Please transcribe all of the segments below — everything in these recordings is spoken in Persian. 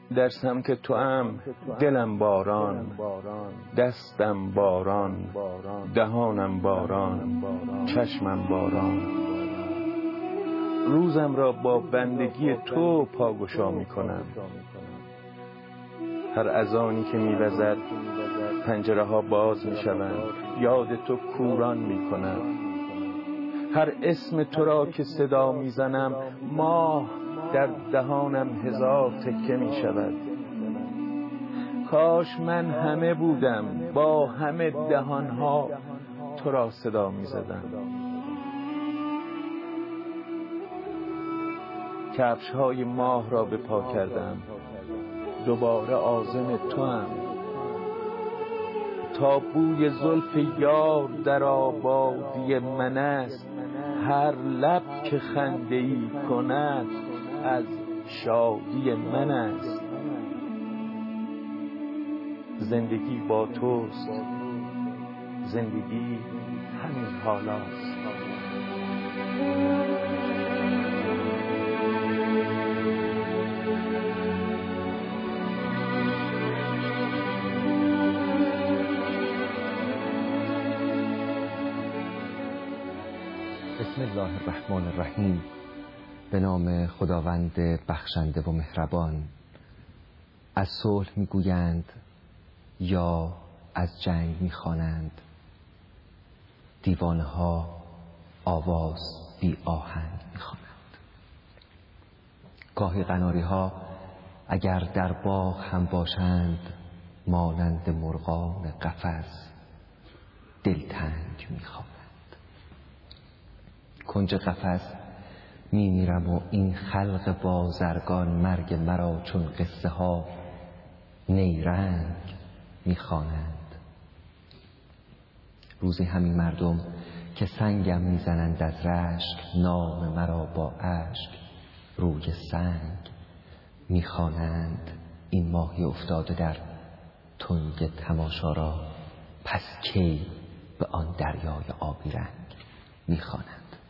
در سمت توام دلم باران، دستم باران، دهانم باران، چشمم باران. روزم را با بندگی تو پاگشا می کنم. هر اذانی که می وزد پنجره ها باز می شوند، یاد تو کوران می کنم. هر اسم تو را که صدا می زنم ماه در دهانم هزار تکه می شود. کاش من همه بودم با همه دهانها تو را صدا می زدم. کفش های ماه را به پا کردم، دوباره عازم تو هم. تا بوی زلف یار در آبادی من است، هر لب که خنده ای کند از شادی من است. زندگی با توست، زندگی همین حالاست. بسم الله الرحمن الرحیم. به نام خداوند بخشنده و مهربان. از صلح میگویند یا از جنگ میخوانند، دیوانه ها آواز بی آهنگ میخوانند. گاهی قناری ها اگر در باغ هم باشند، مانند مرغان قفس دلتنگ میخوانند. کنج قفس میمیرم و این خلق بازرگان، مرگ مرا چون قصه ها نیرنگ میخوانند. روزی همین مردم که سنگم میزنند از رشک، نام مرا با اشک روی سنگ میخوانند. این ماهی افتاده در تنگ تماشا را، پس کی به آن دریای آبی رنگ میخوانند.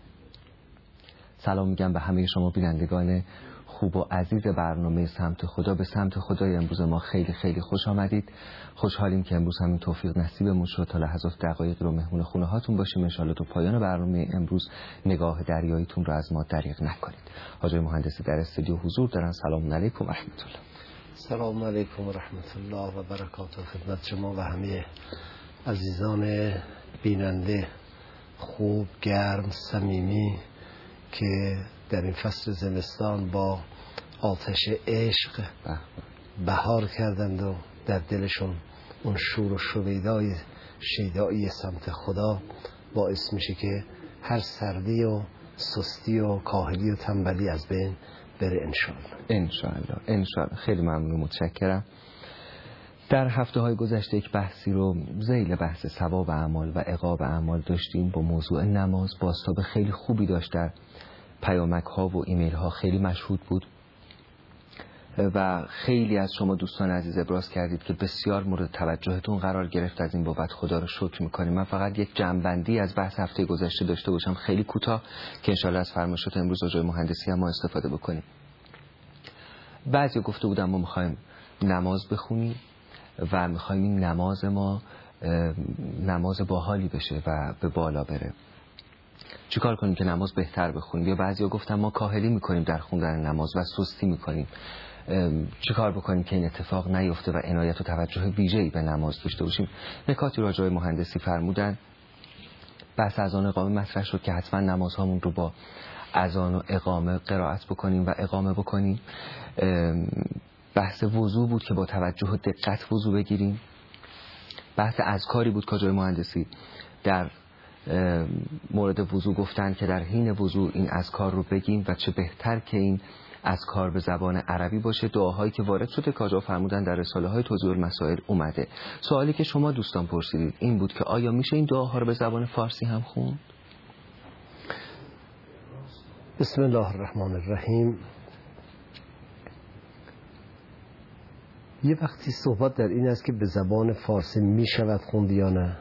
سلام میگم به همه شما بینندگان خوب و عزیز برنامه سمت خدا. به سمت خدای امروز ما خیلی خیلی خوش آمدید. خوشحالیم که امروز همین توفیق نصیبمون شد تا لحظات دقایق رو مهمون خونه هاتون باشیم. ان شاءالله تا پایان برنامه امروز نگاه دریاییتون رو از ما دریغ نکنید. حاج مهندسی در استودیو حضور دارن. سلام علیکم و رحمت الله. سلام علیکم و رحمت الله و برکاته خدمت شما و همه عزیزان بیننده خوب، گرم، صمیمی که در این فصل زمستان با آتش عشق بهار کردند و در دلشون اون شور و شیدایی سمت خدا باعث میشه که هر سردی و سستی و کاهلی و تنبلی از بین بره انشاءالله. خیلی ممنون، متشکرم. در هفته های گذشته یک بحثی رو ذیل بحث ثواب اعمال و عقاب اعمال داشتیم با موضوع نماز. بازتاب خیلی خوبی داشت، در پیامک ها و ایمیل ها خیلی مشهود بود و خیلی از شما دوستان عزیز ابراز کردید که بسیار مورد توجهتون قرار گرفت. از این بابت خدا رو شکر میکنیم. من فقط یک جمع‌بندی از بحث هفته گذشته داشته باشم خیلی کوتاه که انشالله از فرمایشات امروز راجع به مهندسی هم ما استفاده بکنیم. بعضی گفته بودم ما میخوایم نماز بخونیم و میخوایم این نماز ما نماز باحالی بشه و به بالا بره. چیکار کنیم که نماز بهتر بخونیم؟ یا بعضیا گفتن ما کاهلی میکنیم در خوندن نماز و سستی میکنیم. چیکار بکنیم که این اتفاق نیفته و عنایت و توجه ویژه‌ای به نماز داشته باشیم؟ نکاتی راجع به مهندسی فرمودن. بحث اذان و اقامه مطرح شد که حتما نمازهامون رو با اذان و اقامه قرائت بکنیم و اقامه بکنیم. بحث وضو بود که با توجه و دقت وضو بگیریم. بحث اذکاری بود که جای مهندسی در مورد وضو گفتن که در حین وضو این اذکار رو بگیم و چه بهتر که این اذکار به زبان عربی باشه. دعاهایی که وارد شده که آقا فرمودن در رساله های توضیح المسائل اومده. سوالی که شما دوستان پرسیدید این بود که آیا میشه این دعاها رو به زبان فارسی هم خوند؟ بسم الله الرحمن الرحیم. یه وقتی صحبت در این است که به زبان فارسی می شود خوند یا نه.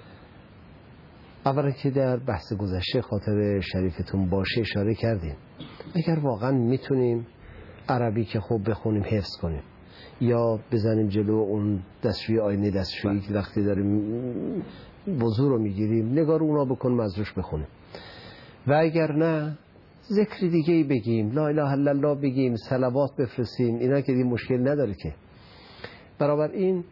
اولا که در بحث گذشته خاطر شریفتون باشه اشاره کردیم اگر واقعا میتونیم عربی که خوب بخونیم حفظ کنیم یا بزنیم جلو اون دستشویی آینه دستشویی که وقتی داریم وضو رو میگیریم نگار اونا بکنیم از روش بخونیم. و اگر نه ذکر دیگه ای بگیم، لا اله الا الله بگیم، صلوات بفرستیم، اینا که دیگه مشکل نداره که. برابر این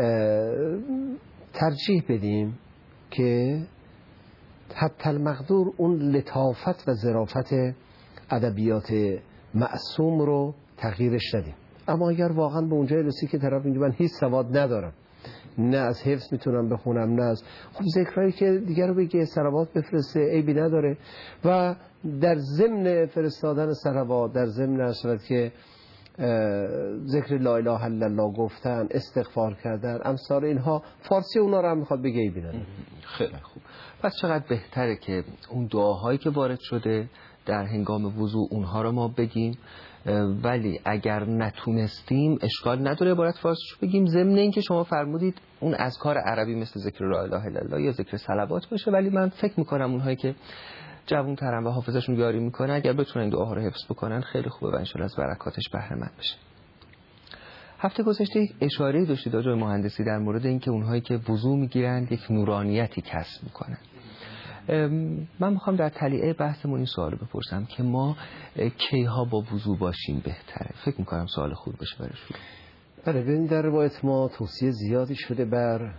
ترجیح بدیم که حتی المقدور اون لطافت و ظرافت ادبیات معصوم رو تغییرش ندیم. اما اگر واقعا به اونجای رسی که طرف میگه من هیچ سواد ندارم، نه از حفظ میتونم بخونم، نه از خب ذکرایی که دیگر رو بگه، صلوات بفرسته، عیبی نداره. و در ضمن فرستادن صلوات، در ضمن اصلا که ذکر لا اله الا الله گفتن، استغفار کردن، امثال اینها، فارسی اونا رو هم میخواد بگه عیبی نداره. خیلی خوب. پس چقدر بهتره که اون دعاهایی که وارد شده در هنگام وضوء اونها رو ما بگیم، ولی اگر نتونستیم اشکال نداره عبارت فارسیشو بگیم، ضمن اینکه شما فرمودید اون اذکار عربی مثل ذکر لا اله الا الله یا ذکر صلوات باشه. ولی من فکر میکنم اونهایی که جوان ترن و حافظشون بیاری میکنه اگر بتونن این دعاها رو حفظ بکنن خیلی خوبه و انشالله از برکاتش بهره مند بشه. هفته گذشته یک اشاره داشتید آقای مهندسی در مورد اینکه اونهایی که وضو میگیرن یک نورانیتی کسب میکنن. من میخوام در تلیعه بحثمون این سوالو بپرسم که ما کیها با وضو باشیم بهتره؟ فکر میکنم سوال خوب باشه برای شما. بله، ببین در روایت ما توصیه زیادی شده بر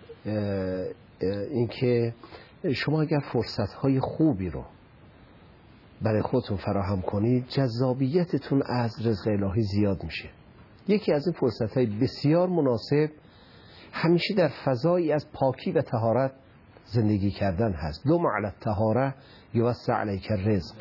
اینکه شما اگر فرصت‌های خوبی رو برای خودتون فراهم کنید جذابیتتون از رزق الهی زیاد میشه. یکی از این فرصت‌های بسیار مناسب همیشه در فضایی از پاکی و طهارت زندگی کردن هست. دم علی الطهاره یوسع علیک الرزق.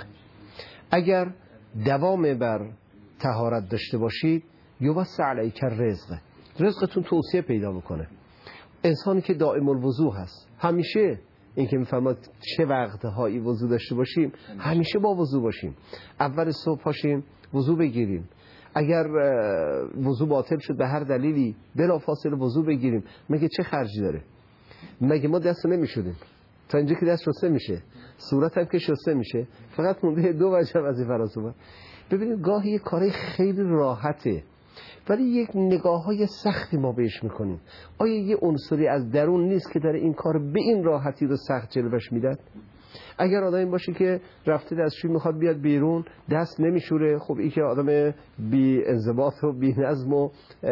اگر دوام بر طهارت داشته باشید یوسع علیک الرزق، رزقتون توسعه پیدا میکنه. انسانی که دائم الوضو هست، همیشه این که میفهمد چه وقتهایی وضو داشته باشیم، همیشه با وضو باشیم. اول صبح پاشیم وضو بگیریم، اگر وضو باطل شد به هر دلیلی بلافاصله وضو بگیریم. مگه چه خرجی داره؟ مگه ما دست نمیشودیم؟ تا اینجا که دست شسته میشه، صورت هم که شسته میشه، فقط مونده دو وجه از این فراسوبر. ببینید گاهی یک کاری خیلی راحته ولی یک نگاه های سختی ما بهش میکنیم. آیا یه عنصری از درون نیست که داره این کار به این راحتی رو سخت جلوش میداد؟ اگر آدم این باشه که رفته دستشویی میخواد بیاد بیرون دست نمیشوره، خب این که آدم بی انضباط و بی نظم و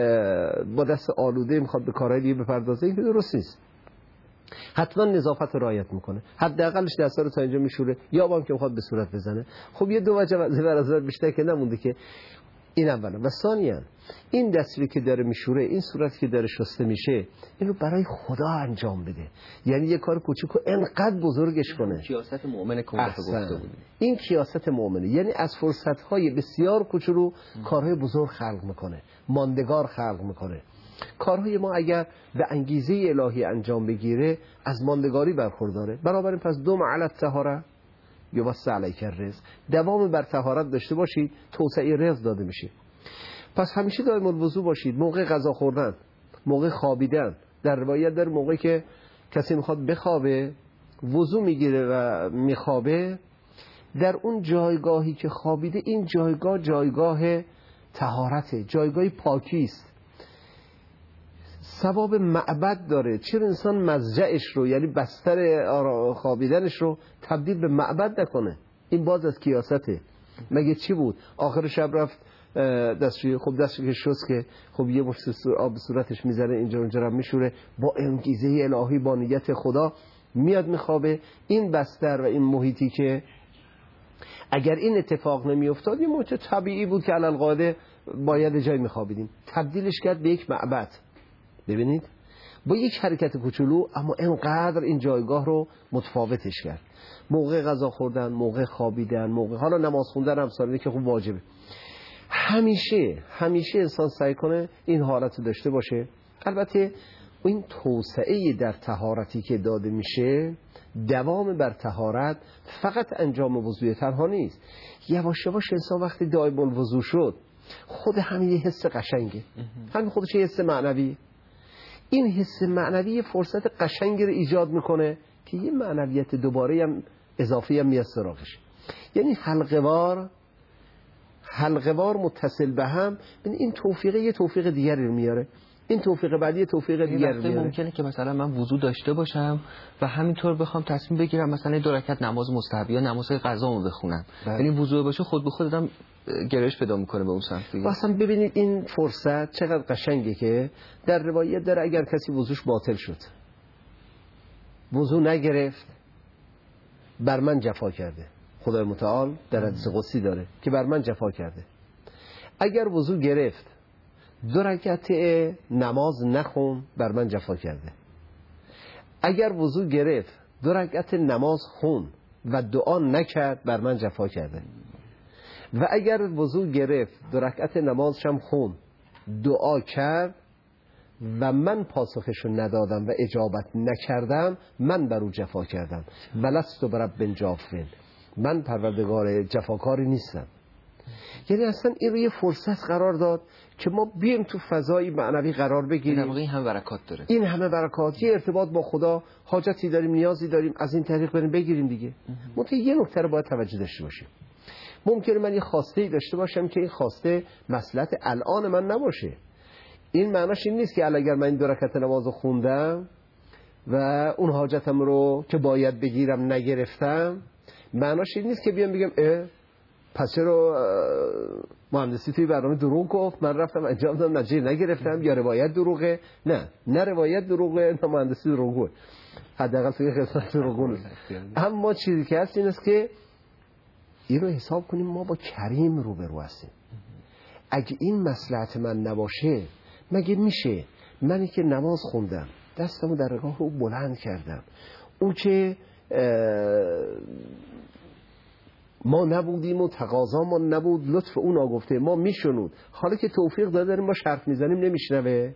با دست آلوده میخواد به کارهای دیگه بپردازه، این که درست نیست. حتما نظافت رو رعایت میکنه، حداقلش دستا رو تا اینجا میشوره، یا با هم که میخواد به صورت بزنه. خب یه دو وجه از بیشتر که نمونده که. این اولا. و ثانیا این دستی که داره میشوره، این صورتی که داره شسته میشه، اینو برای خدا انجام بده. یعنی یه کار کوچیکو انقدر بزرگش کنه. کیاست مؤمن که اون گفته بود. این کیاست مؤمنه، یعنی از فرصت‌های بسیار کوچولو کارهای بزرگ خلق میکنه، ماندگار خلق میکنه. کارهای ما اگر به انگیزه الهی انجام بگیره از ماندگاری برخورداره. بنابراین پس دوم علی الطهاره یوسع علیک الرزق، دوام بر طهارت داشته باشید توسعه رزق داده میشه. پس همیشه دائم الوضو باشید. موقع غذا خوردن، موقع خوابیدن، در روایت در موقعی که کسی میخواد بخوابه وضو میگیره و میخوابه، در اون جایگاهی که خوابیده این جایگاه جایگاه طهارته، جایگاه پاکی است، ثواب معبد داره. چرا انسان مضجعش رو یعنی بستر خوابیدنش رو تبدیل به معبد نکنه؟ این باز از کیاسته. مگه چی بود؟ آخر شب رفت دستشویی، خب دستشویی شست که خب یه مشت آب به صورتش میزنه، اینجا اونجا رو میشوره، با انگیزه الهی با نیت خدا میاد میخوابه. این بستر و این محیطی که اگر این اتفاق نمیافتاد یه محیط طبیعی بود که علالقاعده باید جای میخوابیدیم، تبدیلش کرد به یک معبد. ببینید با یک حرکت کوچولو اما اینقدر این جایگاه رو متفاوتش کرد. موقع غذا خوردن، موقع خوابیدن، موقع حالا نماز خوندن هم سالیده که خوب واجبه. همیشه انسان سعی کنه این حالت داشته باشه. البته این توسعه در طهارتی که داده میشه، دوام بر طهارت فقط انجام وضوء تنها نیست. یواش یواش انسان وقتی دائم الوضو شد خود همین یه حس قشنگه، همین خودش یه حس معنوی. این حس معنوی فرصت قشنگی رو ایجاد میکنه که یه معنویت دوباره هم اضافی هم میاد سراغش. یعنی حلقه‌وار متصل به هم، این توفیق یه توفیق دیگری رو میاره، این توفیق بعدی یه توفیق دیگری رو میاره. ممکنه که مثلا من وضو داشته باشم و همینطور بخوام تصمیم بگیرم مثلا 2 رکعت نماز مستحب یا نماز قضامو بخونم، یعنی وضو باشه خود به خود آدم گرایش پیدا میکنه به اون سمت دیگه. مثلا ببینید این فرصت چقدر قشنگه که در روایت داره اگر کسی وضوش باطل شد، وضو نگرفت، بر من جفا کرده. خدای متعال در حدیث قدسی داره که بر من جفا کرده. اگر وضو گرفت 2 رکعت نماز نخون، بر من جفا کرده. اگر وضو گرفت 2 رکعت نماز خون و دعا نکرد، بر من جفا کرده. و اگر وضو گرفت 2 رکعت نمازشم خون، دعا کرد و من پاسخشو ندادم و اجابت نکردم، من بر او جفا کردم. ولست برب جافین، من پروردگار جفاکاری نیستم. یعنی اصلا این رو یه فرصت قرار داد که ما بیایم تو فضای معنوی قرار بگیریم. این همه برکات داره، این همه برکات، یه ارتباط با خدا، حاجتی داریم، نیازی داریم، از این طریق بریم بگیریم دیگه. منتها یه نکته رو باید توجه داشته باشیم. ممکنه من یه خواسته‌ای داشته باشم که این خواسته مصلحت الان من نباشه. این معناش این نیست که اگر من این 2 رکعت نمازو خوندم و اون حاجتم رو که باید بگیرم نگرفتم، معناش این نیست که بیام بگم پس چرا مهندسی توی برنامه دروغ گفت، من رفتم انجام دادم نتیجه نگرفتم، یا روایت دروغه. نه روایت دروغه، نه مهندسی دروغه، حداقل توی قسمت دروغه. اما چیزی که هست این است که این رو حساب کنیم ما با کریم روبرو هستیم. اگه این مصلحت من نباشه، مگه میشه منی که نماز خوندم، دستمو در رگاه رو بلند کردم، اون که ما نبودیم و تقاضامون نبود، لطف اون آگفته ما میشنود، حالا که توفیق داریم با حرف میزنیم نمیشنوه؟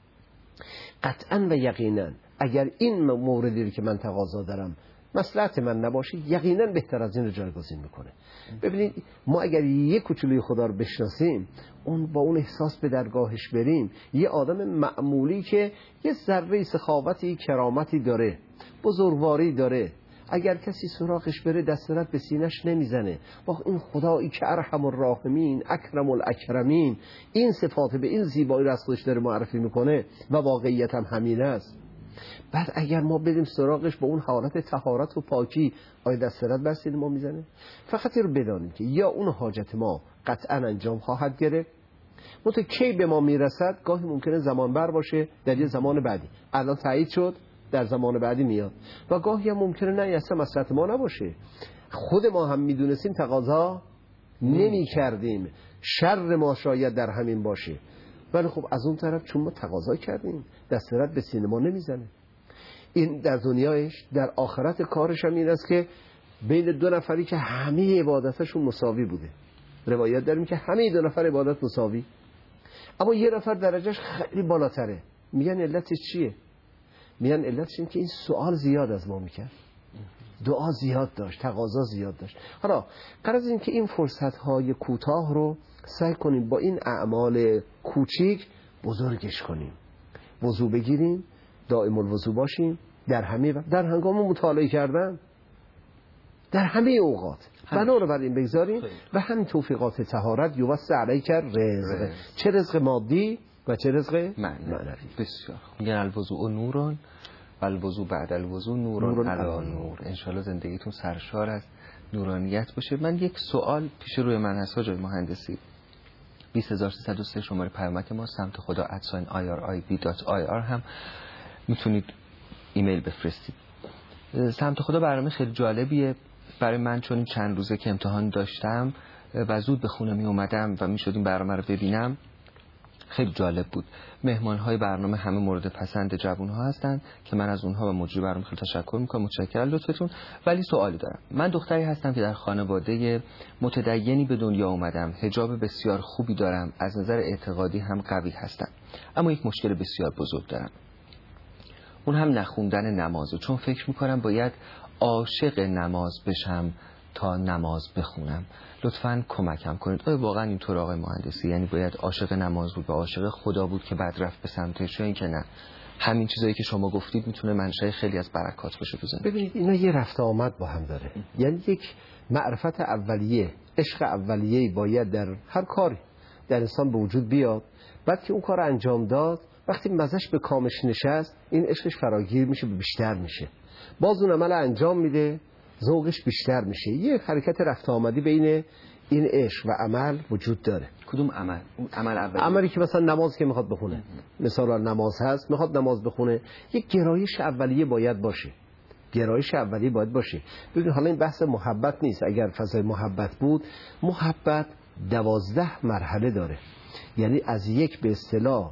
قطعا و یقینا اگر این موردی رو که من تقاضا دارم مصلحت من نباشه، یقینا بهتر از این رو جایگزین میکنه. ببینید ما اگر یک کوچولوی خدا رو بشناسیم، اون با اون احساس به درگاهش بریم، یه آدم معمولی که یه ذره سخاوتی، کرامتی داره، بزرگواری داره، اگر کسی سراغش بره دست رد به سینش نمیزنه. با این خدایی که ارحم الراحمین اکرم الاکرمین، این صفات به این زیبایی را از خودش داره معرفی میکنه و واقعیت هم همین است. بعد اگر ما بریم سراغش با اون حالت طهارت و پاکی، آیا دست رد بر سینه ما میزنه؟ فقط این رو بدانیم که یا اون حاجت ما قطعا انجام خواهد گرفت، منتها کی به ما میرسد گاهی ممکنه زمان بر باشه، در یه زمان بعدی الان تایید شد در زمان بعدی میاد، و گاهی هم ممکنه نه اصلا مصلحت ما نباشه، خود ما هم میدونستیم تقاضا نمی کردیم، شر ما شاید در همین باشه، ولی خب از اون طرف چون ما تقاضا کردیم دست رد به سینه ما نمیزنه. این در دنیایش، در آخرت کارش هم این است که بین 2 نفری که همه عبادتشون مساوی بوده، روایت داریم که همه 2 نفر عبادت مساوی، اما یه نفر درجهش خیلی بالاتره، میگن علتش چیه؟ میگن علتش این که این سوال زیاد از ما میکرد، دعا زیاد داشت، تقاضا زیاد داشت. حالا غرض این که این فرصت‌های کوتاه رو سعی کنیم با این اعمال کوچیک بزرگش کنیم. وضو بگیریم، دائم الوضو باشیم، در هنگام مطالعه کردن، در همه اوقات بنا رو بر این بگذاریم و همین توفیقات طهارت یوسع علیک رزق، چه رزق مادی و چه رزق معنوی. بسیار میگن الوضوء نورون و الوضوء بعد الوضوء نورون علی نور. انشالله زندگیتون سرشار از نورانیت باشه. من یک سوال پیش روی من هست حاج مهندسی. 20303 شماره پیامک ما، سمت خدا @irib.ir هم میتونید ایمیل بفرستید. سمت خدا برنامه خیلی جالبیه برای من، چون چند روزه که امتحان داشتم و زود به خونه می اومدم و میشد این برنامه رو ببینم، خیلی جالب بود. مهمان‌های برنامه همه مورد پسند جوان‌ها هستن که من از اونها و مجری برنامه خیلی تشکر می‌کنم، متشکرم لطفتون. ولی سوالی دارم. من دختری هستم که در خانواده متدینی به دنیا اومدم، حجاب بسیار خوبی دارم، از نظر اعتقادی هم قوی هستم، اما یک مشکل بسیار بزرگ دارم، اون هم نخوندن نمازه. چون فکر می‌کنم باید عاشق نماز بشم تا نماز بخونم. لطفاً کمکم کنید. آیا واقعا اینطور آقای مهندسی؟ یعنی باید عاشق نماز بود و عاشق خدا بود که بعد رفت به سمتش، یا این که نه همین چیزایی که شما گفتید میتونه منشأ خیلی از برکات باشه تو زندگی؟ ببینید اینا یه رفت آمد با هم داره. یعنی یک معرفت اولیه، عشق اولیه‌ای باید در هر کاری در انسان به وجود بیاد. بعد که اون کار انجام داد، وقتی مزش به کامش نشست، این عشقش فراگیر میشه، بیشتر میشه. باز اون عمل انجام میده، ذوقش بیشتر میشه. یه حرکت رفت آمدی بین این عشق و عمل وجود داره. کدوم عمل؟ عمل اولی؟ عملی که مثلا نماز که میخواد بخونه، مثلا نماز هست، میخواد نماز بخونه، یک گرایش اولیه باید باشه. گرایش اولیه باید باشه. ببین حالا این بحث محبت نیست. اگر فضای محبت بود، محبت 12 مرحله داره. یعنی از یک به اصطلاح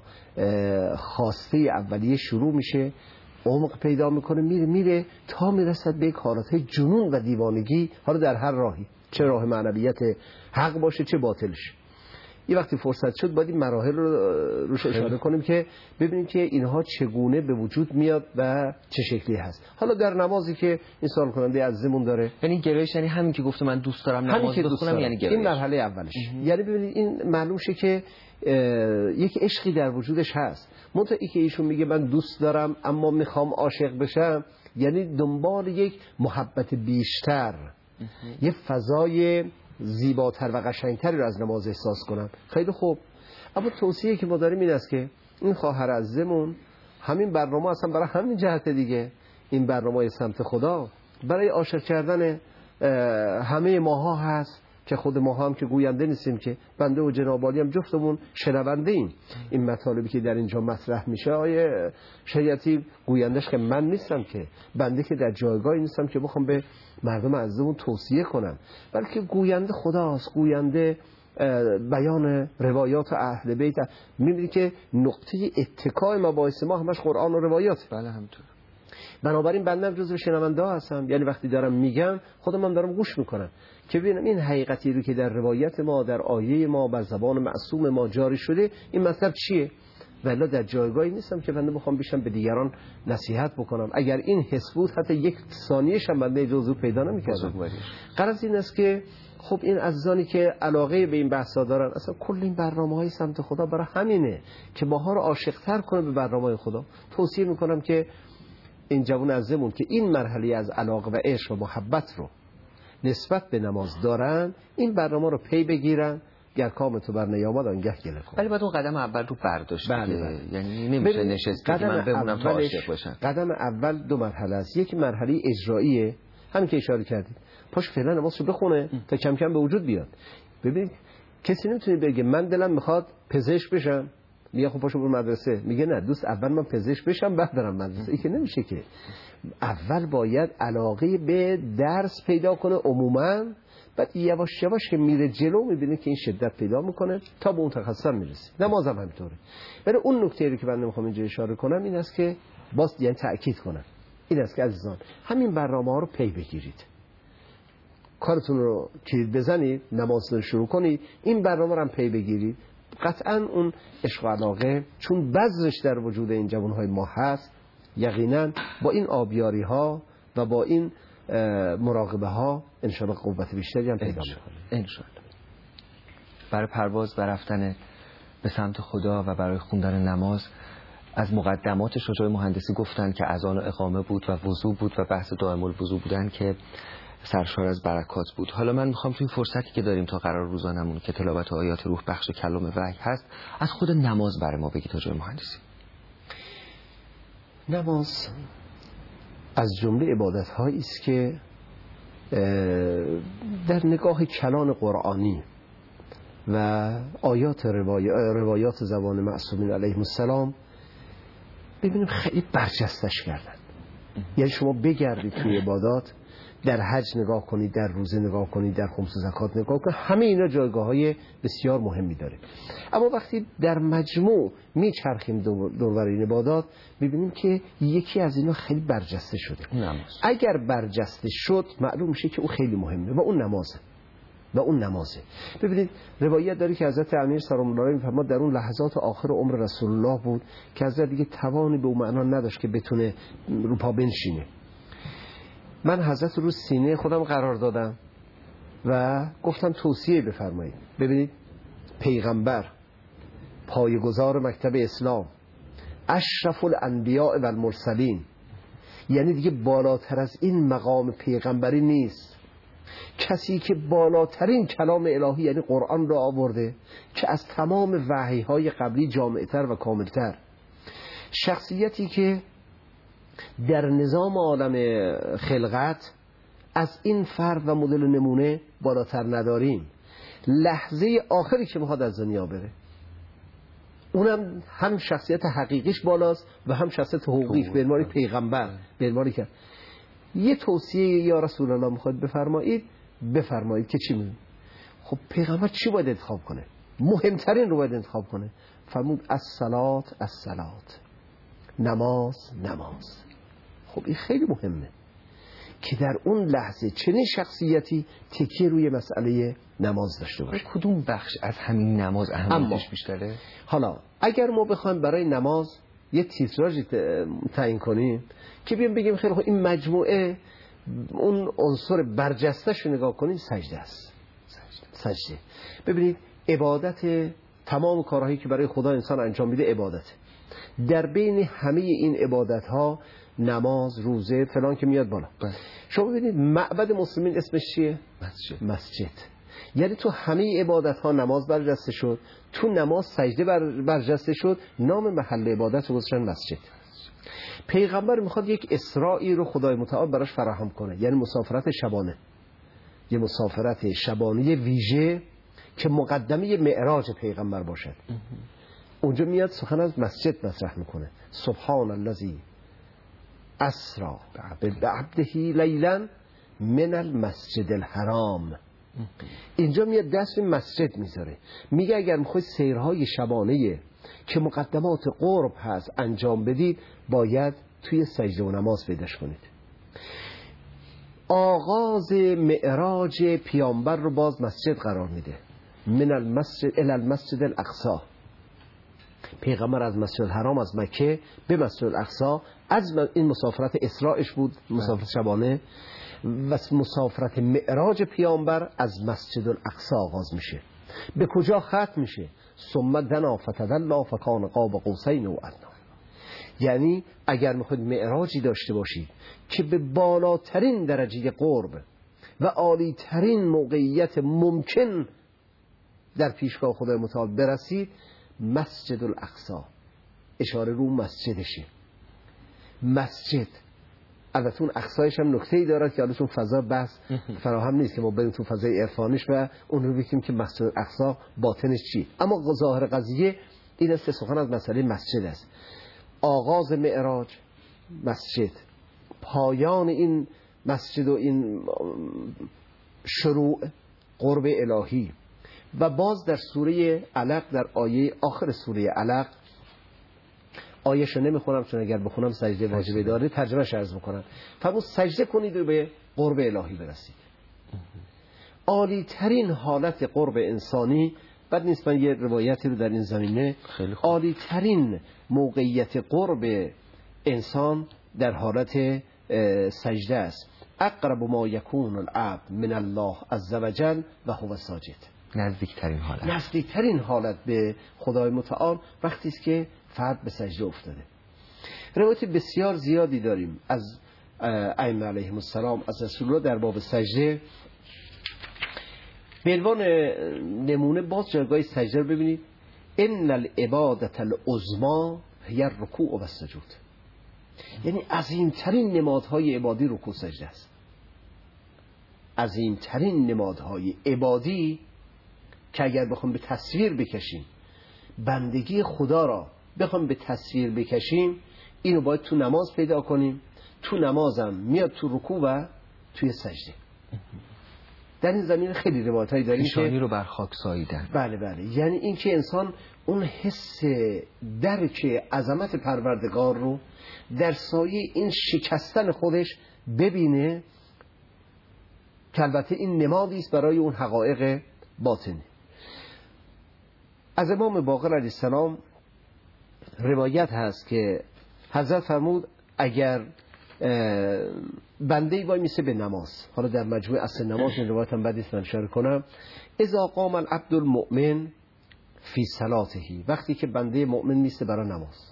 خواسته اولیه شروع میشه، عمق پیدا میکنه، میره تا میرسد به یک حالت جنون و دیوانگی، حالا در هر راهی، چه راه معنویت حق باشه چه باطلش. یه وقتی فرصت شد باید این مراحل رو روش اشاره کنیم که ببینیم که اینها چگونه به وجود میاد و چه شکلی هست. حالا در نمازی که این سوال کننده عزیزمون داره، یعنی گرایش یعنی همین که گفته من دوست دارم نماز بخونم، یعنی گرایش. این مرحله اولش. یعنی ببینید این معلوم شه که یک عشقی در وجودش هست. منتها ای که ایشون میگه من دوست دارم اما میخوام عاشق بشم، یعنی دنبال یک محبت بیشتر، یه فضای زیباتر و قشنگتری رو از نماز احساس کنم. خیلی خوب، اما توصیه که ما داریم این است که این خواهر عزیزمون همین برنامه اصلا برای همین جهت دیگه، این برنامه سمت خدا برای عاشق کردن همه ماها هست که خود ما هم که گوینده نیستیم، که بنده و جناب عالی هم جفتمون شنونده ایم. این مطالبی که در اینجا مطرح میشه آیه شریعتی گویندش که من نیستم، که بنده که در جایگاهی نیستم که بخوام به مردم عزیزمون توصیه کنم، بلکه گوینده خداست، گوینده بیان روایات اهل بیت. می‌بینید که نقطه اتکای مباحث ما همش قرآن و روایات. بله همینطور. بنابراین بنده جزو شنونده ها هستم، یعنی وقتی دارم میگم خودم هم دارم گوش میکنم که ببینم این حقیقتی رو که در روایت ما، در آیه ما، بر زبان معصوم ما جاری شده، این مطلب چیه. ولی در جایگاهی نیستم که بنده بخوام بیشم به دیگران نصیحت بکنم. اگر این حس بود حتی یک ثانیه‌ش هم بنده اجازه پیدا نمی‌کردم. غرض این است که خب این عزیزانی که علاقه به این بحثا دارن، اصلا کل این برنامه‌های سمت خدا برای همینه که ماها رو عاشق‌تر کنه به برنامه‌های خدا. توصیه میکنم که این جوان عزیزمون که این مرحله از علاقه و عشق و محبت رو نسبت به نماز دارن، این برنامه رو پی بگیرن. گر کام تو بر نیامد آنگه گله کن. ولی بعد اون قدم اول رو برداشت. بله. یعنی نمیشه نشست که من بمونم تا عاشق باشم. قدم اول دو مرحله است. یک مرحله اجراییه، همین که اشاره کردید، پاش فعلا نمازشو بخونه تا کم کم به وجود بیاد. ببین کسی نمیتونه بگه من دلم میخواد پزشک بشم، میگه خب پاشو برو مدرسه، میگه نه دوست اول من پزشک بشم بعد برم مدرسه. این که نمیشه که. اول باید علاقه به درس پیدا کنه عموما، بعد یواش یواش که میره جلو میبینه که این شدت پیدا میکنه تا به اون تخصص میرسه. نمازم همینطوره. ولی اون نکته رو که من نمیخوام اینجا اشاره کنم این است که باز یعنی تأکید کنم این است که عزیزان همین برنامه‌ها رو پی بگیرید، کارتون رو کلید بزنید، نماز رو شروع کنید، این برنامه رو هم پی بگیرید. قطعا اون عشق و علاقه چون بذرش در وجود این جوانهای ما هست، یقینا با این آبیاری ها و با این مراقبه ها انشاءالله قوت بیشتری هم پیدا میکنه. انشاءالله. برای پرواز و رفتن به سمت خدا و برای خوندن نماز از مقدمات شجاع مهندسی گفتن که اذان و اقامه بود و وضو بود و بحث دائم الوضو بودن که سرشار از برکات بود. حالا من میخوام تو این فرصتی که داریم تا قرار روزانمون که تلاوت آیات روح بخش کلام وحی هست، از خود نماز برای ما بگید شجاع مهندسی. نماز از جمله عبادت هایی است که در نگاه کلان قرآنی و آیات روایات زبان معصومین علیهم السلام ببینیم خیلی برجستش کردن. یعنی شما بگردید توی عبادات، در حج نگاه کنید، در روزه نگاه کنید، در خمس و زکات نگاه کنید، همه اینا جایگاه‌های بسیار مهمی داره. اما وقتی در مجموع میچرخیم دور این عبادات می‌بینیم که یکی از اینا خیلی برجسته شده. نماز. اگر برجسته شد معلوم میشه که اون خیلی مهمه و اون نمازه. ببینید روایت داره که حضرت امیر سلام الله علیه می‌فرماد در اون لحظات آخر عمر رسول الله بود که حضرت دیگه توانی به اون معنا نداشت که بتونه رو پا بنشینه. من حضرت رو سینه خودم قرار دادم و گفتم توصیه بفرمایید. ببینید پیغمبر، پایه‌گذار مکتب اسلام، اشرف الانبیاء و المرسلین، یعنی دیگه بالاتر از این مقام پیغمبری نیست. کسی که بالاترین کلام الهی یعنی قرآن را آورده که از تمام وحی‌های قبلی جامع‌تر و کاملتر، شخصیتی که در نظام عالم خلقت از این فرد و مدل نمونه بالاتر نداریم. لحظه آخری که میخواد از دنیا بره، اونم هم شخصیت حقیقیش بالاست و هم شخصیت حقوقیش به عنوان پیغمبر به عنوان که یه توصیه یا رسول الله میخواد بفرمایید که چی میگه؟ خب پیغمبر چی باید انتخاب کنه؟ مهمترین رو باید انتخاب کنه. فرمود الصلاة، نماز. خب این خیلی مهمه که در اون لحظه چنین شخصیتی تکیه روی مسئله نماز داشته باشه. کدوم بخش از همین نماز اهمیتش بیشتره؟ حالا اگر ما بخوایم برای نماز یه تیتراژی تعیین کنیم که بگیم خیلی خوب این مجموعه اون عنصر برجسته‌ش رو نگاه کنیم، سجده است. سجده. ببینید عبادت، تمام کارهایی که برای خدا انسان انجام میده عبادته. در بین همه این عبادت ها نماز، روزه، فلان که میاد بالا. شما ببینید معبد مسلمین اسمش چیه؟ مسجد. یعنی تو همه عبادت ها نماز برجسته شد، تو نماز سجده برجسته شد، نام محل عبادت رو گذاشتن مسجد. پیغمبر میخواد یک اسرائی رو خدای متعال براش فراهم کنه، یعنی مسافرت شبانه، یه مسافرت شبانه ویژه که مقدمه معراج پیغمبر باشد. اونجا میاد سخن از مسجد مطرح میکنه. سبحان الذی اسری بعبده لیلا من المسجد الحرام. اینجا میاد دست به مسجد میذاره، میگه اگر میخواید سیرهای شبانه که مقدمات قرب هست انجام بدید، باید توی سجده و نماز پیداش کنید. آغاز معراج پیامبر رو باز مسجد قرار میده. من المسجد الی المسجد الاقصی. پیغمبر از مسجد الحرام، از مکه به مسجد الاقصی، از این مسافرت اسرائش بود، مسافرت شبانه، و مسافرت معراج پیامبر از مسجد الاقصی آغاز میشه. به کجا ختم میشه؟ ثم دنا فتدلی فکان قاب قوسین و ادنی. یعنی اگر میخواید معراجی داشته باشید که به بالاترین درجه قرب و عالی ترین موقعیت ممکن در پیشگاه خدای متعال برسید، مسجد الاقصی، اشاره رو مسجدشه. مسجد البته اون اقصایش هم نکته‌ای دارد که البته اون فضا بحث فراهم نیست که ما بریم تو فضای عرفانیش و اون رو بگیم که مسجد الاقصی باطنش چی. اما ظاهر قضیه این است که سخن از مسئله مسجد است. آغاز معراج مسجد، پایان این مسجد و این شروع قرب الهی. و باز در سوره علق، در آیه آخر سوره علق، آیه‌شو نمیخونم چون اگر بخونم سجده واجبه داره، ترجمه‌اش عرض میکنم. فرمود سجده کنید و به قرب الهی برسید. عالی ترین حالت قرب انسانی، بعد نیست من یه روایتی رو در این زمینه، عالی ترین موقعیت قرب انسان در حالت سجده است. اقرب ما یکون العبد من الله عز وجل و هو ساجد. نزدیکترین حالت به خدای متعال وقتی است که فرد به سجده افتاده. روایت بسیار زیادی داریم از ائمه علیهم السلام، از رسول الله در باب سجده. به عنوان نمونه باز جایگاه سجده رو ببینید. ان العبادة العظمی هی الرکوع و السجود. یعنی عظیمترین نمادهای عبادی رکوع سجده است. عظیمترین نمادهای عبادی که اگر بخوام به تصویر بکشیم، بندگی خدا را بخوام به تصویر بکشیم، اینو باید تو نماز پیدا کنیم. تو نمازم میاد تو رکوع و توی سجده. در این زمینه خیلی روایتایی داریم که پیشانی رو بر خاک ساییدن. بله. یعنی این که انسان اون حس درک عظمت پروردگار رو در سایه این شکستن خودش ببینه، که البته این نمادی است برای اون حقایق باطنی. از امام باقر علیه السلام روایت هست که حضرت فرمود اگر بنده‌ای وای میسه به نماز، حالا در مجموع اصل نماز این روایت هم بعد من اشاره کنم، اذا قام العبد المؤمن فی صلاته، وقتی که بنده مؤمن میسه برای نماز.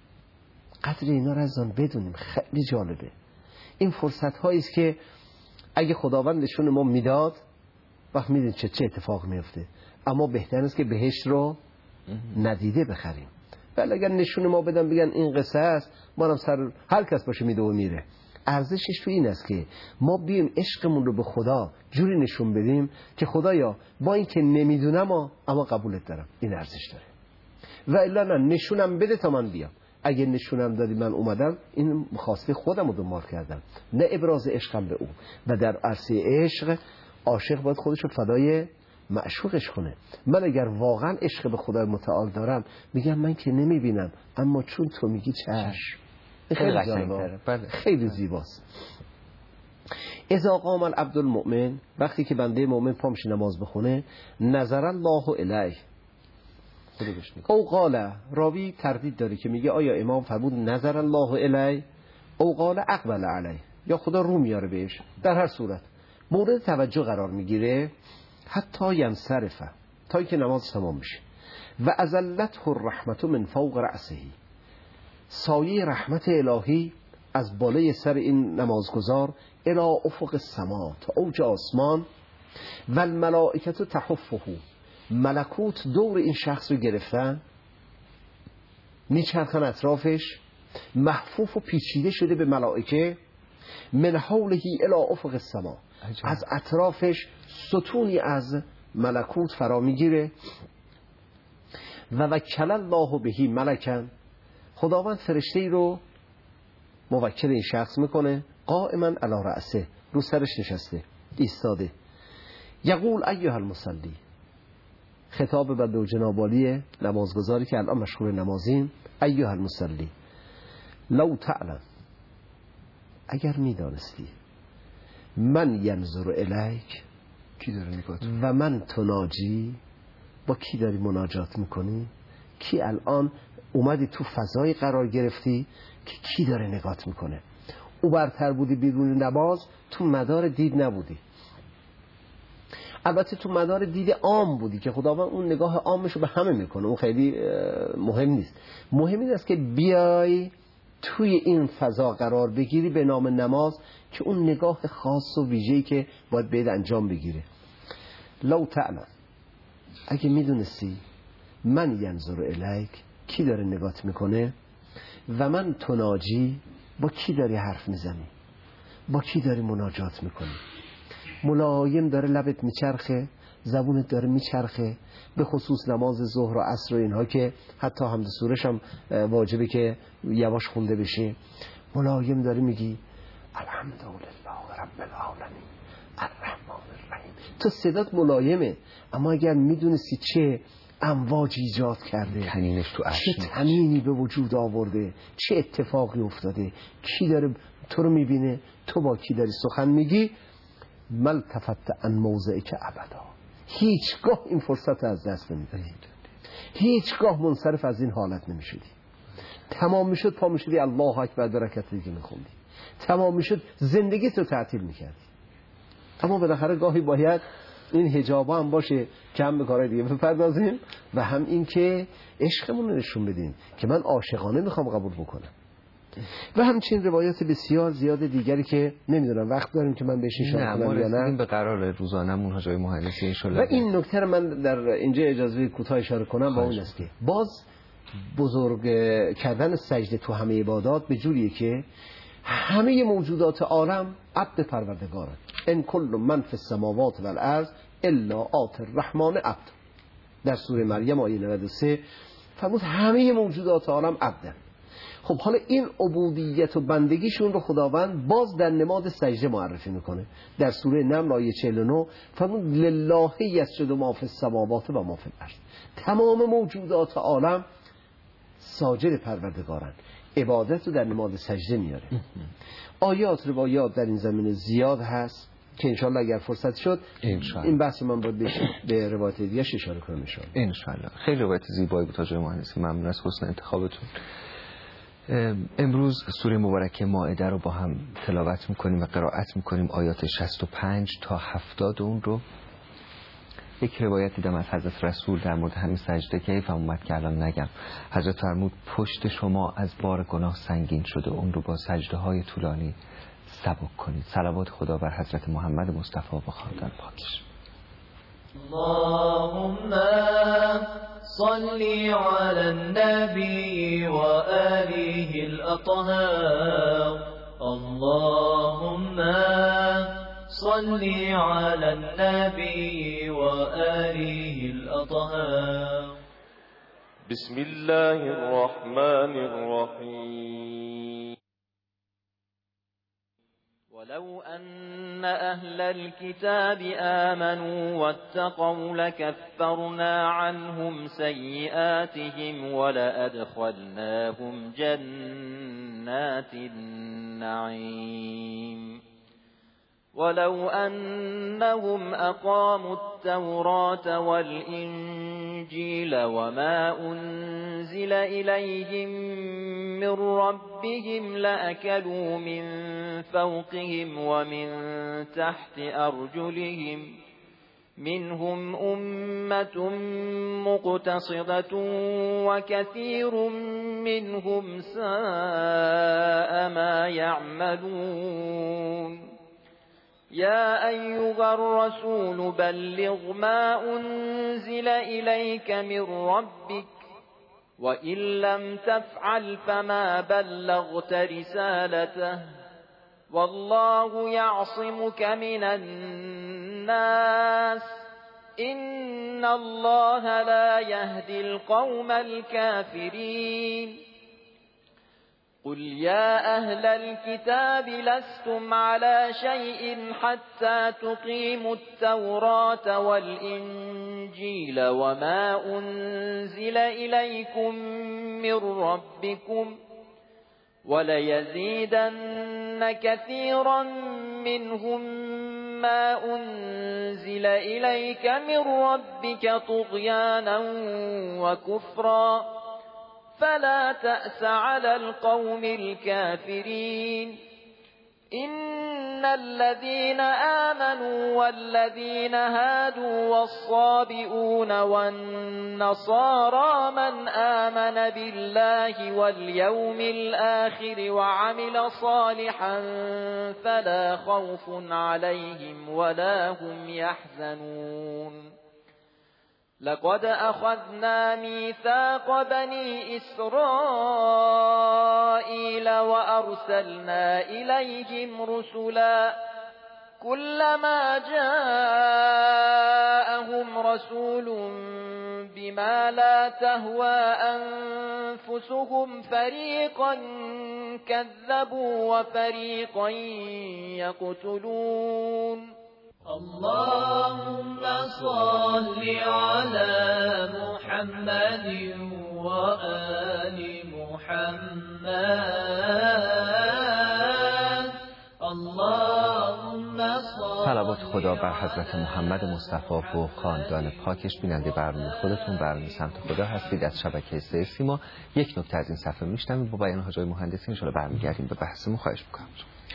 قدر اینا رو از آن بدونیم، خیلی جالبه. این فرصت هایی است که اگه خداوند نشون ما میداد وقت میدونید چه اتفاق میفته، اما بهتر است که بهشت رو ندیده بخریم. ولی اگر نشون ما بدن بگن این قصه است، ما هم سر هر کس باشه میده و میره. ارزشش تو این است که ما بیایم عشقمون رو به خدا جوری نشون بدیم که خدایا با این که نمیدونم اما قبولت دارم، این ارزش داره. و الا نه، نشونم بده تا من بیام. اگه نشونم دادی من اومدم، این خواسته خودم رو دنبال کردم، نه ابراز عشقم به او. و در عرصه عشق عاشق باید خودش رو فدای معشوقش کنه. من اگر واقعا عشق به خدای متعال دارم میگم من که نمیبینم، اما چون تو میگی چشم. خیلی قشنگه، خیلی زیباست. اذا قام العبد المؤمن، وقتی که بنده مؤمن پا میشه نماز بخونه، نظر الله الیه او قال، راوی تردید داره که میگه آیا امام فرمود نظر الله الیه او قال اقبل علیه، یا خدا رو میاره بهش. در هر صورت مورد توجه قرار میگیره حتی ینصرفه، تا اینکه نماز تمام میشه. و ازلته الرحمت من فوق رأسه، سایه رحمت الهی از بالای سر این نمازگزار الی افق السما، تا اوج آسمان. و الملائکه تحفه، ملکوت دور این شخص رو گرفتن، میچرخن اطرافش، محفوف و پیچیده شده به ملائکه. من حوله الی افق السما، از اطرافش ستونی از ملکوت فرا میگیره. و وکل الله بهی ملکن، خداوند فرشته‌ای رو موکل این شخص میکنه، قائما علی رأسه، رو سرش نشسته ایستاده. یقول ایها المصلی، خطاب به دو جنابالی نمازگزاری که الان مشغول نمازین، ایها المصلی لو تعلم، اگر میدانستی، من ینظر الیک، کی داره نگات و من تناجی، با کی داری مناجات میکنی، کی الان اومدی تو فضای قرار گرفتی که کی داره نگات میکنه. او برتر بودی بیرون نماز، تو مدار دید نبودی. البته تو مدار دید عام بودی که خداوند اون نگاه عامشو به همه میکنه، اون خیلی مهم نیست. مهم این است که بیای توی این فضا قرار بگیری به نام نماز، که اون نگاه خاص و ویژه‌ای که باید بهت انجام بگیره. لو تعلم، اگه میدونستی، من ینظر الیک، کی داره نگات میکنه، و من تناجی، با کی داری حرف میزنی، با کی داری مناجات میکنی. ملایم داره لبت میچرخه، زبونت داره میچرخه، به خصوص نماز ظهر و عصر و اینها که حتی حمد سورش هم واجبه که یواش خونده بشه. ملایم داره میگی الحمدلله رب العالمین الرحمن الرحیم. تو صدات ملایمه، اما اگر میدونستی چه امواج ایجاد کرده، تنینش تو چه تنینی به وجود آورده، چه اتفاقی افتاده، کی داره تو رو میبینه، تو با کی داری سخن میگی، ملتفت عن موضعک ابدا، هیچگاه این فرصت از دست نمیدی، هیچگاه منصرف از این حالت نمیشدی. تمام میشد پا میشدی الله اکبر درکت دیگه میخوندی، تمام میشد زندگی تو تعطیل میکردی. اما بالاخره گاهی باید این حجابا هم باشه که هم به کارهای دیگه بپردازیم و هم این که عشقمون رو نشون بدیم که من عاشقانه میخوام قبول بکنم. و همچنین روایات بسیار زیاد دیگری که نمیدونم وقت داریم که من بهش اشاره کنم یا نه. به قرار روزانمون حاجای مهندسی ان شاء الله. و این نکته رو من در اینجا اجازه کوتاه اشاره کنم با اون است که باز بزرگ کردن سجده تو همه عبادات به جوریه که همه موجودات عالم عبد پروردگارن. ان کل من فی السماوات و الارض الا آتی الرحمن عبد. در سوره مریم آیه 93 فرمود همه موجودات عالم عبدن. خب حالا این عبودیت و بندگیشون رو خداوند باز در نماد سجده معرفی میکنه. در سوره نمل آیه 49 فرمود لله یسجد ما فی السماوات و ما فی الارض. تمام موجودات عالم ساجد پروردگارن، عبادت رو در نماد سجده میاره. آیات روایات در این زمینه زیاد هست که انشالله اگر فرصت شد این بحث من باید به روایت دیگه اشاره کنم انشالله. خیلی روایت زیبایی بود حاج مهندسی، ممنون از حسن انتخابتون. امروز سوره مبارکه مائده رو با هم تلاوت میکنیم و قرائت میکنیم، آیات 65 تا 70 اون رو. یک روایت دیدم از حضرت رسول در مورد همین سجده که حیفم اومد که الان نگم. حضرت فرمود پشت شما از بار گناه سنگین شده، اون رو با سجده های طولانی سبک کنید. صلوات خدا بر حضرت محمد مصطفی و خاندان پاکش. اللهم صل على النبي وآله الأطهار. اللهم صل على النبي وآله الأطهار. بسم الله الرحمن الرحيم. ولو أن أهل الكتاب آمنوا واتقوا لكفرنا عنهم سيئاتهم ولأدخلناهم جنات النعيم. ولو أنهم أقاموا التوراة والإنجيل وما أنزل إليهم من ربهم لأكلوا من فوقهم ومن تحت أرجلهم منهم أمة مقتصدة وكثير منهم ساء ما يعملون. يا أيها الرسول بلغ ما أنزل إليك من ربك وإن لم تفعل فما بلغت رسالته والله يعصمك من الناس إن الله لا يهدي القوم الكافرين. قل يا أهل الكتاب لستم على شيء حتى تقيموا التوراة والإنجيل وما أنزل إليكم من ربكم وليزيدن كثيرا منهم ما أنزل إليك من ربك طغيانا وكفرا فلا تأس على القوم الكافرين. إن الذين آمنوا والذين هادوا والصابئون والنصارى من آمن بالله واليوم الآخر وعمل صالحا فلا خوف عليهم ولا هم يحزنون. لقد أخذنا ميثاق بني إسرائيل وأرسلنا إليهم رسلا كلما جاءهم رسول بما لا تهوى أنفسهم فريقا كذبوا وفريقا يقتلون. اللهم صل على محمد وآل محمد. اللهم صلوات خدا بر حضرت محمد مصطفی و خاندان پاکش. بیننده برنامه خودتون برنامه سمت خدا هستید از شبکه سه سیما. یک نکته از این صفحه میشنویم با بیان حاج مهندسی ان شاءالله برمیگردیم به بحثمون. خواهش می‌کنم.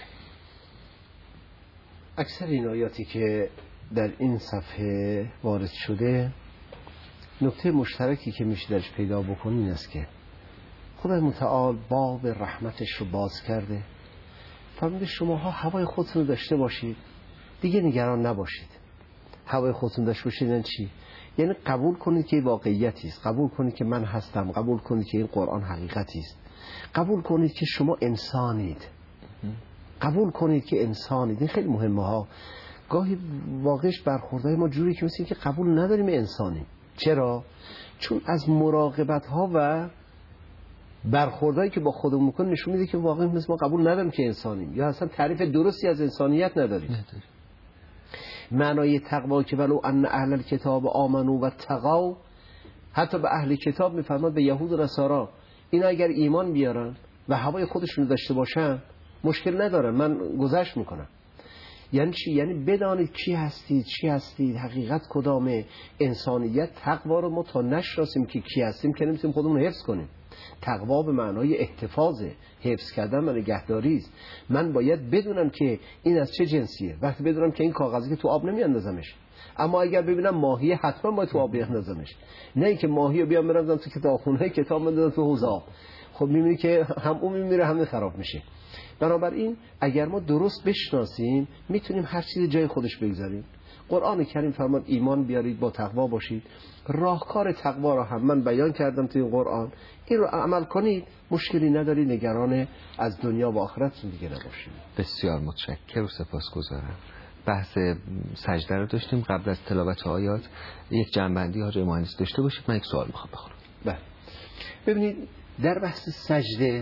اکثر این آیاتی که در این صفحه وارد شده نکته مشترکی که میشه درش پیدا بکنین این است که خدای متعال باب رحمتش رو باز کرده. فرموده شماها هوای خودتون رو داشته باشید، دیگه نگران نباشید. هوای خودتون داشته باشید یعنی چی؟ یعنی قبول کنید که واقعیتی است، قبول کنید که من هستم، قبول کنید که این قرآن حقیقتی است، قبول کنید که شما انسانید، قبول کنید که انسانید. این خیلی مهمه ها. گاهی واقعش برخوردهای ما جوری که مثل که قبول نداریم انسانیم. چرا؟ چون از مراقبت ها و برخوردهایی که با خودمون میکنیم نشون میده که واقعا مثل ما قبول نداریم که انسانیم یا اصلا تعریف درستی از انسانیت نداریم. معنای تقوا که ولو ان اهل الکتاب آمنو و تقوا، حتی به اهل کتاب میفرماد به یهود و نصارا اینا اگر ایمان بیارن و هوای خودشون رو داشته باشن مشکل ندارن، من گذشت میکنم. یعنی چی؟ یعنی بدانید کی هستید، چی هستید، حقیقت کدامه. انسانیت تقوا رو ما تا نشناسیم که کی هستیم که نمیتونیم خودمون رو حفظ کنیم. تقوا به معنای احتفاظه، حفظ کردن و نگهداری است. من باید بدونم که این از چه جنسیه. وقتی بدونم که این کاغذی که تو آب نمیاندازمش، اما اگر ببینم ماهی حتما باید تو آب بیاندازمش، نه اینکه ماهی رو بیام بندازم تو کتابخونه کتاب بندازم تو حوض آب. خب میبینی که هم اون میمیره هم خراب میشه. بنابراین اگر ما درست بشناسیم میتونیم هر چیز جای خودش بگذاریم. قرآن کریم فرمود ایمان بیارید با تقوا باشید. راهکار تقوا را هم من بیان کردم توی قرآن. این رو عمل کنید مشکلی نداری، نگران از دنیا و آخرتتون دیگه نباشید. بسیار متشکرم و سپاسگزارم. بحث سجده رو داشتیم. قبل از تلاوت آیات یک جنبندی حاج مهندس داشته باشید. من یک سوال میخوام بخونم. بله ببینید در بحث سجده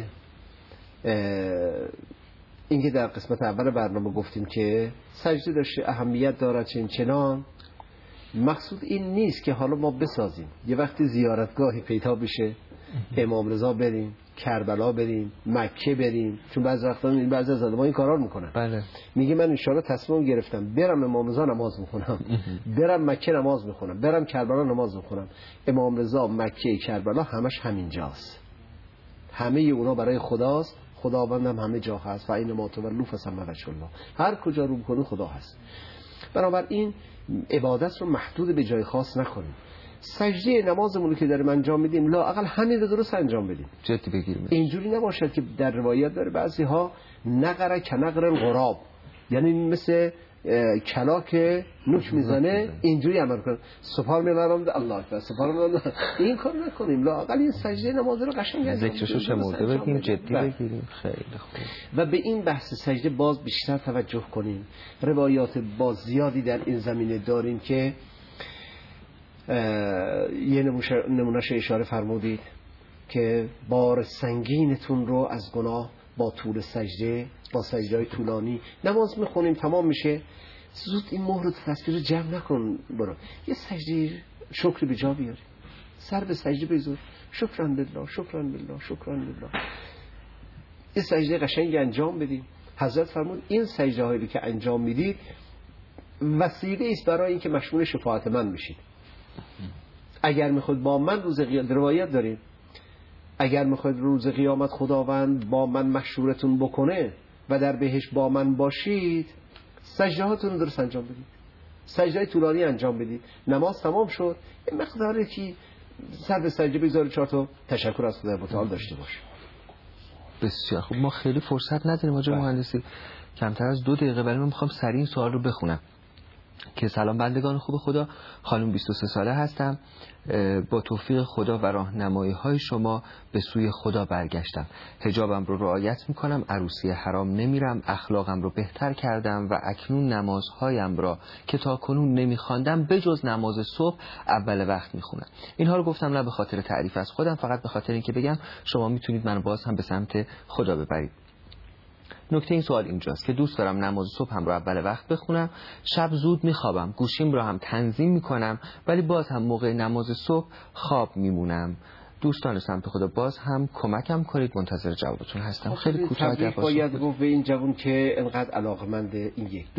اینکه در قسمت اول برنامه گفتیم که سجده داشته اهمیت دارد چنان. مقصود این نیست که حالا ما بسازیم یه وقتی زیارتگاهی پیدا بشه امام رضا بریم، کربلا بریم، مکه بریم، چون بعضی وقتا این بعضی از آدم‌ها این کارا رو میکنن. بله. میگه من ان شاءالله تصمیم گرفتم برم امام رضا نماز میخونم، برم مکه نماز میخونم، برم کربلا نماز میخونم. امام رضا، مکه، کربلا همش همینجاست. همه اونا برای خداست. خداوندم همه جا هست و این ما تولوا فثم وجه الله. هر کجا رو بکنی خدا هست. بنابراین عبادت رو محدود به جای خاص نکنیم. سجده نمازمون رو که داریم انجام میدیم لااقل همین رو درست انجام بدیم. جدی بگیریم. اینجوری نباشد که در روایت داره بعضی ها نقره کنقر الغراب، یعنی مثل کلاک نوک میزنه اینجوری عمل کنه. سبحان میبرم الله اکبر، سبحان الله. این کار نکنیم. لااقل این سجده نماز رو قشنگ انجام بدیم. ذکرشو شمرده بگیم، جدی بگیریم. خیلی خوب. و به این بحث سجده باز بیشتر توجه کنیم. روایات باز زیادی در این زمینه داریم که یه نمونهش اشاره فرمودید که بار سنگینتون رو از گناه با طول سجده، با سجده‌های طولانی نماز میخونیم تمام میشه، زود این مهر و تصویر رو جمع نکن، برو یه سجده شکر به جا بیاری، سر به سجده بذار، شکرا بالله شکرا بالله شکرا بالله. این سجده قشنگ انجام بدید. حضرت فرمود این سجده هایی که انجام میدید وسیله است برای اینکه مشمول شفاعت من بشید. اگر میخواید با من روز قیامت، روایت داریم، اگر میخواید روز قیامت خداوند با من محشورتون بکنه و در بهشت با من باشید، سجده هاتون رو درست انجام بدید، سجده طولانی انجام بدید. نماز تمام شد، این مقداری که سر به سجده بگذارید 4 تا تشکر از خدای متعال داشته باشه. بسیار خوب. ما خیلی فرصت نداریم آقای مهندسی، کمتر از 2 دقیقه، ولی من میخوام سریع این سوال رو بخونم که سلام بندگان خوب خدا، خانم 23 ساله هستم، با توفیق خدا و راهنمایی های شما به سوی خدا برگشتم. حجابم رو رعایت میکنم، عروسی حرام نمیرم، اخلاقم رو بهتر کردم و اکنون نمازهایم را که تا کنون نمیخواندم به جز نماز صبح اول وقت میخونم. اینها رو گفتم نه به خاطر تعریف از خودم، فقط به خاطر اینکه بگم شما میتونید منو باز هم به سمت خدا ببرید. نکته این سوال اینجاست که دوست دارم نماز صبح هم رو اول وقت بخونم، شب زود میخوابم، گوشیم رو هم تنظیم میکنم، ولی باز هم موقع نماز صبح خواب میمونم. دوستان سمت خدا باز هم کمکم کنید، منتظر جوابتون هستم. خیلی کوتاه اگر باید گفت به این جوان که انقدر علاقمند این 1-2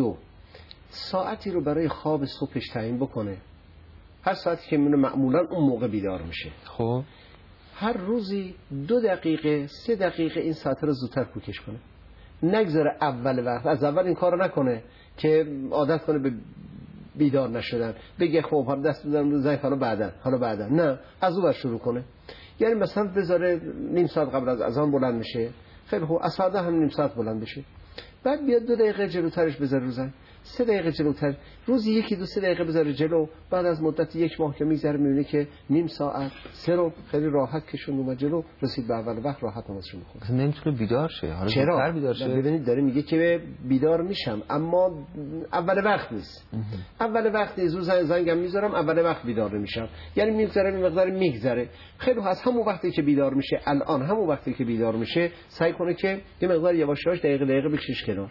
ساعتی رو برای خواب صبحش تعیین بکنه. هر ساعتی که معمولا اون موقع بیدار میشه، خب هر روزی 2 دقیقه 3 دقیقه این ساعت رو زودتر کوکش کنه. نگذاره اول وقت، از اول این کارو نکنه که عادت کنه به بیدار نشدن، بگه خب هم دست بزنم رو زنگ حالا بعدا، نه، از اون شروع کنه. یعنی مثلا بذاره نیم ساعت قبل از اذان بلند میشه، خیلی خوب، از ساعت هم نیم ساعت بلند بشه، بعد بیاد 2 دقیقه جلوترش بذاره رو زنگ، 3 دقیقه جلوتر، روزی 1-2-3 دقیقه بذاره جلو. بعد از مدت 1 ماه که میگذره میبینه که نیم ساعت 3 رو خیلی راحت کشون اومد جلو، رسید به اول وقت، راحت نمازشو میخونه. اصلا نمیتونه بیدار شه. حالا چرا بیدار شه؟ ببینید داره میگه که بیدار میشم اما اول وقت نیست. اول وقت نیست، زنگم میذارم اول وقت بیدار نمیشم، یعنی میگذره مقدار میگذره. خیلی از همون وقتی که بیدار میشه، الان همون وقتی که بیدار میشه سعی کنه که یه مقدار یواش یواش دقیقه بکشش کنار.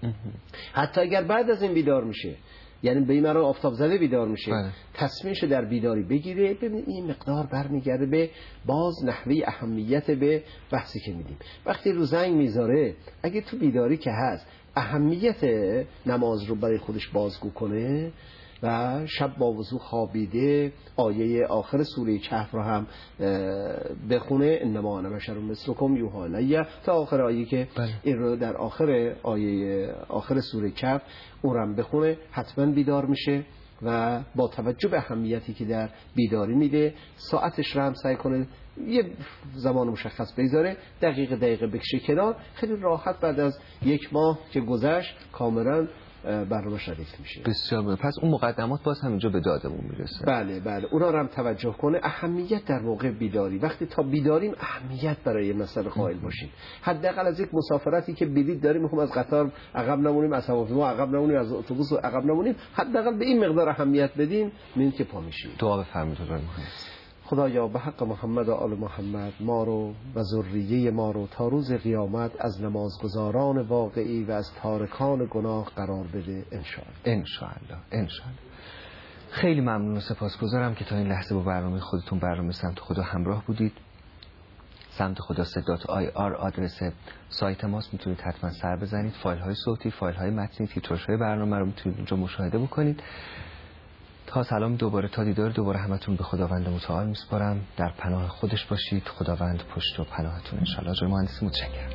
حتی اگر بعد از این بیدار میشه، یعنی به این مرا آفتاب زده بیدار میشه، تصمیمش در بیداری بگیره. ببینید این مقدار برمیگرده به باز نحوه اهمیت به بحثی که میدیم. وقتی رو زنگ میذاره، اگه تو بیداری که هست اهمیت نماز رو برای خودش بازگو کنه و شب با وضو خوابیده آیه آخر سوره کهف رو هم بخونه، انما انا بشر مثلکم یوحی الی، تا آخر آیه که این رو در آخر آیه آخر سوره کهف اون رو هم بخونه، حتما بیدار میشه و با توجه به اهمیتی که در بیداری میده ساعتش رو هم سعی کنه یه زمان مشخص بگذاره، دقیقه بکشه کنار، خیلی راحت بعد از 1 ماه که گذشت کاملا برنامه شریف میشه. بسیار مهم. پس اون مقدمات باز همینجا به دادمون میرسه. بله اونا رو هم توجه کنه. اهمیت در موقع بیداری، وقتی تا بیداریم اهمیت برای مسئله قائل باشیم. حداقل از یک مسافرتی که بلیط داریم، میخوام از قطار عقب نمونیم، از هواپیما عقب نمونیم، از اتوبوس عقب نمونیم، حداقل به این مقدار اهمیت بدیم میبینید که پا میشیم. دعا بفرمایید آقای مهندس. خدایا به حق محمد و آل محمد ما رو و ذریه ما رو تا روز قیامت از نمازگزاران واقعی و از تارکان گناه قرار بده انشاءالله. خیلی ممنون و سپاسگزارم که تا این لحظه با برنامه خودتون برنامه سمت خدا همراه بودید. سمت خدا .ir آدرس سایت ماست، میتونید حتما سر بزنید. فایل های صوتی، فایل های متنی، تیتراژ های برنامه رو میتونید اونجا مشاهده بکنید. تا سلام دوباره، تا دیدار دوباره، همتون به خداوند متعال میسپارم. در پناه خودش باشید. خداوند پشت و پناهتون انشالله. آقای مهندس متشکرم.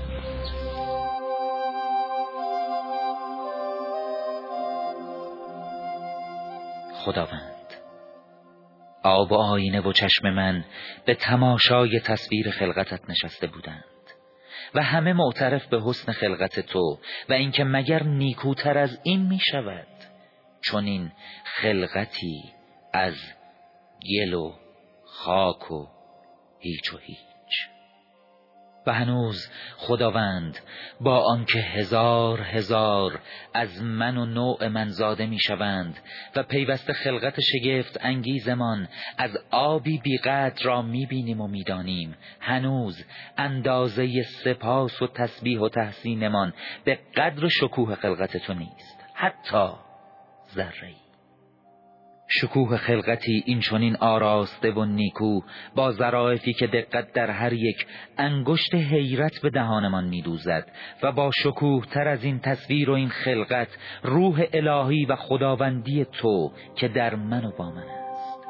خداوند، آب و آینه و چشم من به تماشای تصویر خلقتت نشسته بودند و همه معترف به حسن خلقت تو و اینکه مگر نیکوتر از این می شود چون این خلقتی از گل و خاک و هیچ و هیچ. و هنوز خداوند با آنکه هزار از من و نوع من زاده می شوند و پیوسته خلقت شگفت انگیزمان از آبی بیقدر را می بینیم و می دانیم، هنوز اندازه سپاس و تسبیح و تحسینمان به قدر شکوه خلقت تو نیست، حتی ذره‌ای. شکوه خلقتی این چنین آراسته و نیکو با ظرافی که دقت در هر یک انگشت حیرت به دهانمان می‌دوزد و با شکوه تر از این تصویر و این خلقت روح الهی و خداوندی تو که در من و با من است.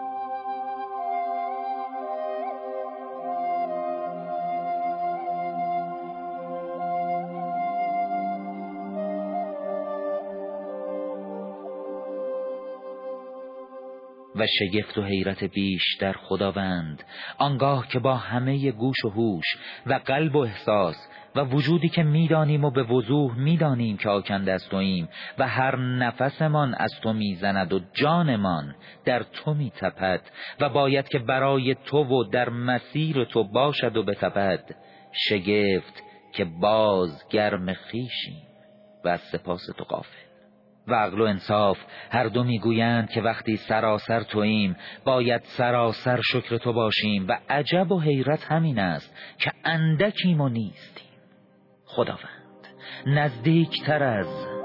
و شگفت و حیرت بیشتر خداوند آنگاه که با همه گوش و هوش و قلب و احساس و وجودی که میدانیم و به وضوح میدانیم که آکنده از توییم و هر نفسمان از تو میزند و جانمان در تو میتپد و باید که برای تو و در مسیر تو باشد و بتپد، شگفت که باز گرم خویشیم و از سپاس تو غافل. و عقل و انصاف هر دو میگویند که وقتی سراسر توییم باید سراسر شکر تو باشیم و عجب و حیرت همین است که اندکیم و نیستیم. خداوند، نزدیکتر از